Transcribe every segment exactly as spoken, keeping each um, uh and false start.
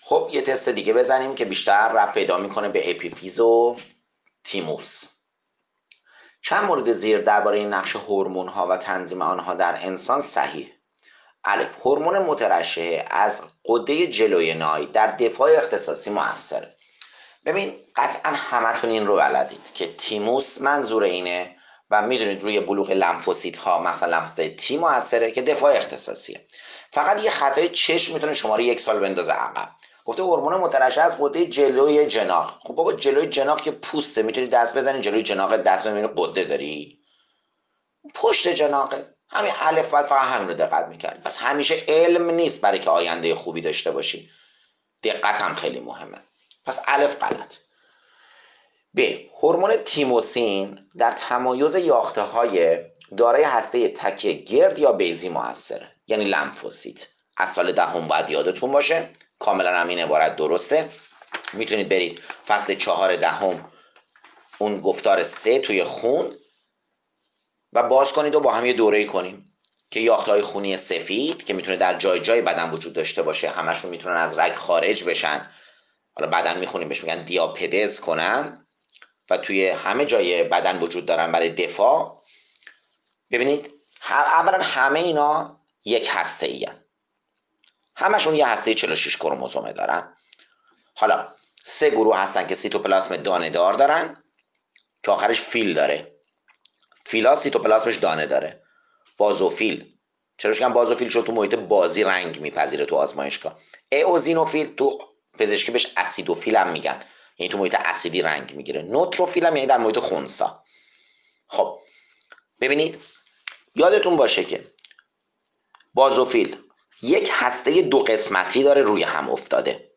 خب یه تست دیگه بزنیم که بیشتر ربط پیدا میکنه به اپیفیز و تیموس. چند مورد زیر درباره نقش هورمون ها و تنظیم آنها در انسان صحیح. الف، هورمون مترشح از غده جلوی نای در دفاع اختصاصی مؤثره. ببین قطعا همتون این رو بلدید که تیموس منظور اینه و میدونید روی بلوغ لمفوسیت مثلا لمفوسیت تی مؤثره که دفاع اختصاصیه. فقط یه خطای چشم میتونه شما رو یک سال بندازه عقب. گفته هورمون مترشح از غده جلوی جناق. خب بابا جلوی جناق که پوسته، میتونی دست بزنی جلوی جناق، دست ببینی غده داری؟ پشت جناقه. همین الف باید فقط همین رو دقت میکردی. پس همیشه علم نیست برای که آینده خوبی داشته باشی، دقت هم خیلی مهمه. پس الف غلط. ب، هورمون تیموسین در تمایز یاخته های دارای هسته تکیه گرد یا بیضی موثره، یعنی لمفوسیت. از سال دهم باید یادتون باشه، کاملا هم این عبارت درسته. میتونید برید فصل چهار دهم اون گفتار سه توی خون و باز کنید و با هم یه دوره‌ای کنیم که یاخته های خونی سفید که میتونه در جای جای بدن وجود داشته باشه، همشون میتونن از رگ خارج بشن، حالا بدن میخونیم بهش میگن دیاپدز کنن و توی همه جای بدن وجود دارن برای دفاع. ببینید اولا همه اینا یک هسته ای هن. همشون یه هسته چهل و شش کروموزومه دارن. حالا سه گروه هستن که سیتوپلاسم دانه دار دارن که آخرش فیل داره. فیلا سیتوپلاسمش دانه داره. بازوفیل، چرا میگم بازوفیل؟ چون تو محیط بازی رنگ میپذیره تو آزمایشگاه. ایوزینوفیل تو پزشکی بهش اسیدوفیل هم میگن، یعنی تو محیط اسیدی رنگ میگیره. نوتروفیل هم یعنی در محیط خنثی. خب ببینید یادتون باشه که بازوفیل یک هسته دو قسمتی داره روی هم افتاده.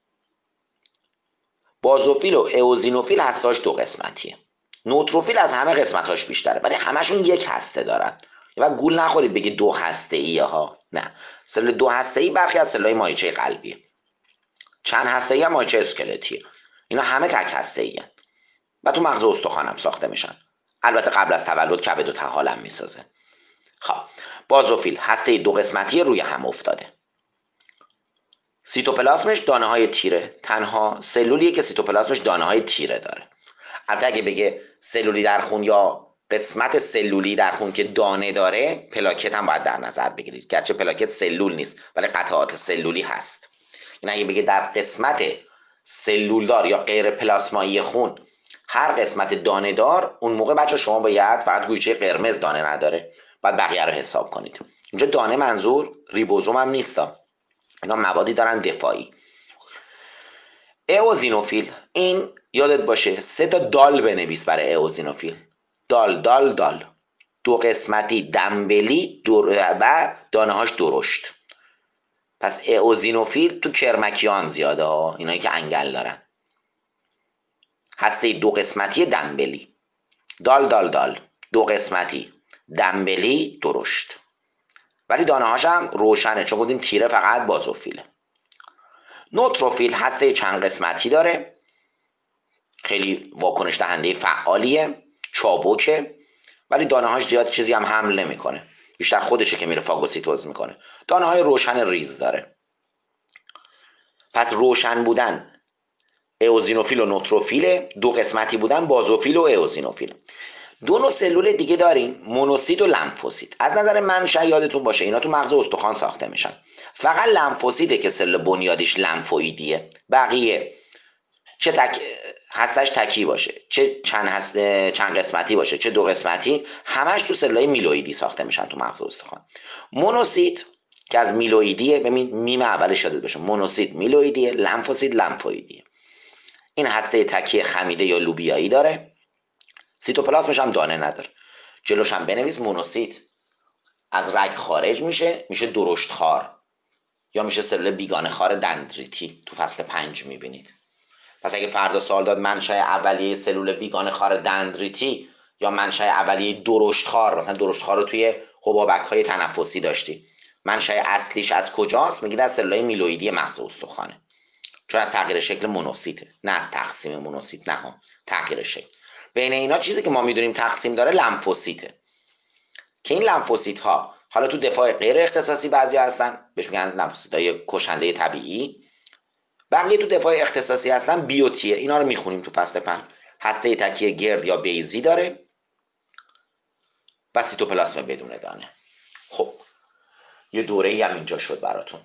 بازوفیل و ایوزینوفیل هستهاش دو قسمتیه. نوتروفیل از همه قسمتاش بیشتره ولی همشون یک هسته دارن. و گول نخورید بگی دو هسته ای ها، نه. سل دو هسته ای برخی از سلولای مایچه قلبیه. چند هسته ای هم مایچه اسکلتیه. اینا همه تک هسته ای هن. و تو مغز استخوان هم ساخته میشن. البته قبل از تولد کبد و طحال هم میسازه. خب بازوفیل هسته دو قسمتی روی هم افتاده. سیتوپلاسمش دانه های تیره. تنها سلولیه که سیتوپلاسمش دانه های تیره داره. البته اگه بگه سلولی در خون یا قسمت سلولی در خون که دانه داره، پلاکت هم باید در نظر بگیرید. گرچه پلاکت سلول نیست ولی قطعات سلولی هست. این اگه بگه در قسمت سلولدار یا غیر پلاسمایی خون هر قسمت دانه دار، اون موقع بچه شما باید فقط گوشه قرمز دانه نداره، باید بقیه رو حساب کنید. اینجا دانه منظور ریبوزوم هم نیست، اینا موادی دارن دفاعی. ایوزینوفیل، این یادت باشه سه تا دال بنویس برای ایوزینوفیل. دال دال دال، دو قسمتی دنبلی و دانه هاش درشت. پس ایوزینوفیل تو کرمکیان زیاده ها، اینایی که انگل دارن. هسته دو قسمتی دنبلی، دال دال دال، دو قسمتی دنبلی درشت، ولی دانه هاش هم روشنه چون گفتیم تیره فقط بازوفیله. نوتروفیل هسته چند قسمتی داره، خیلی واکنش دهنده فعالیه، چابکه، ولی دانه هاش زیاد چیزی هم حمل نمیکنه، بیشتر خودشه که میره فاگوسیتوز میکنه. دانه های روشن ریز داره. پس روشن بودن ایوزینوفیل و نوتروفیل، دو قسمتی بودن بازوفیل و ایوزینوفیل. دو نوع سلول دیگه داریم، مونوسیت و لمفوسیت. از نظر منشأ یادتون باشه اینا تو مغز استخوان ساخته میشن. فقط لمفوسیته که سلول بنیادیش لمفوئیدیه. بقیه چه تک هستش تکی باشه، چه چند هسته چند قسمتی باشه، چه دو قسمتی، همش تو سلولای میلوئیدی ساخته میشن تو مغز استخوان. مونوسیت که از میلوئیدیه، ببین میم اولش یادت باشه، مونوسیت میلوئیدیه، لمفوسیت لمفوئیدیه. این هسته تکی خمیده یا لوبیایی داره. سیتوپلاسمش هم دانه نداره. جلوش هم بنویس مونوسیت از رگ خارج میشه، میشه درشت خار یا میشه سلول بیگانه خار دندریتی، تو فصل پنج میبینید. پس اگه فردا سوال داد منشأ اولیه سلول بیگانه خار دندریتی یا منشأ اولیه درشت خار، مثلا درشت خار رو توی حبابک های تنفسی داشتی، منشأ اصلیش از کجاست؟ میگید از سلولای میلوئیدی مغز استخوانه، چون از تغییر شکل مونوسیته، نه از تقسیم مونوسیت، نه ها تغییر شکل. بین اینا چیزی که ما میدونیم تقسیم داره لمفوسیته، که این لمفوسیت ها حالا تو دفاع غیر اختصاصی بعضی هستن بهش میگن لمفوسیت های کشنده طبیعی، بقیه تو دفاع اختصاصی هستن بیوتیه، اینا رو میخونیم تو فصل پنج. هسته تکیه گرد یا بیزی داره و سیتوپلاسم بدون دانه. خب یه دوره ای هم اینجا شد براتون.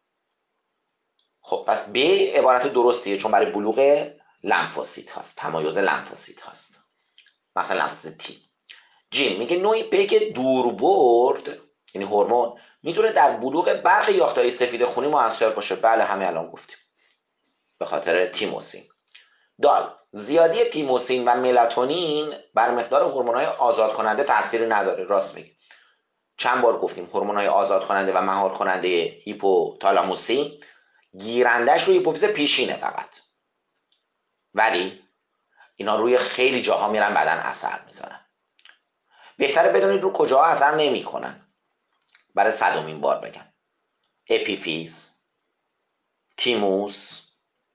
خب پس ب عبارت درستیه چون برای بلوغ لمفوسیت هست، تمایز لمفوسیت هست، مثلا لمفوسیت تی. جیم میگه نوعی ب که دور برد یعنی هورمون میتونه در بلوغ برق یافته‌های سفید خونی موثر باشه. بله همه الان گفتیم به خاطر تیموسین. دال زیادی تیموسین و ملاتونین بر مقدار هورمون‌های آزاد کننده تأثیری نداره. راست میگه. چند بار گفتیم هورمون‌های آزاد کننده و مهار کننده هیپوتالاموسی گیرندش روی هیپوفیز پیشینه فقط، ولی اینا روی خیلی جاها میرن بدن اثر میذارن. بهتره بدونید رو کجاها اثر نمیکنن. برای صدومین بار بگم: اپیفیز، تیموس،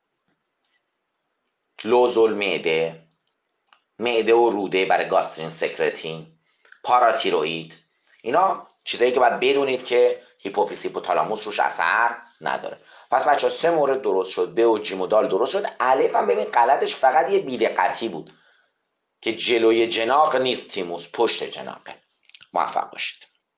لوزول معده، معده و روده برای گاسترین سکرتین، پاراتیروئید. اینا چیزایی که باید بدونید که هیپوفیز هیپوتالاموس روش اثر نداره. پس بچه سه مورد درست شد، ب و جیم و دال درست شد. الف هم ببین غلطش فقط یه بی‌دقتی بود که جلوی جناق نیست تیموس، پشت جناقه. موفق باشید.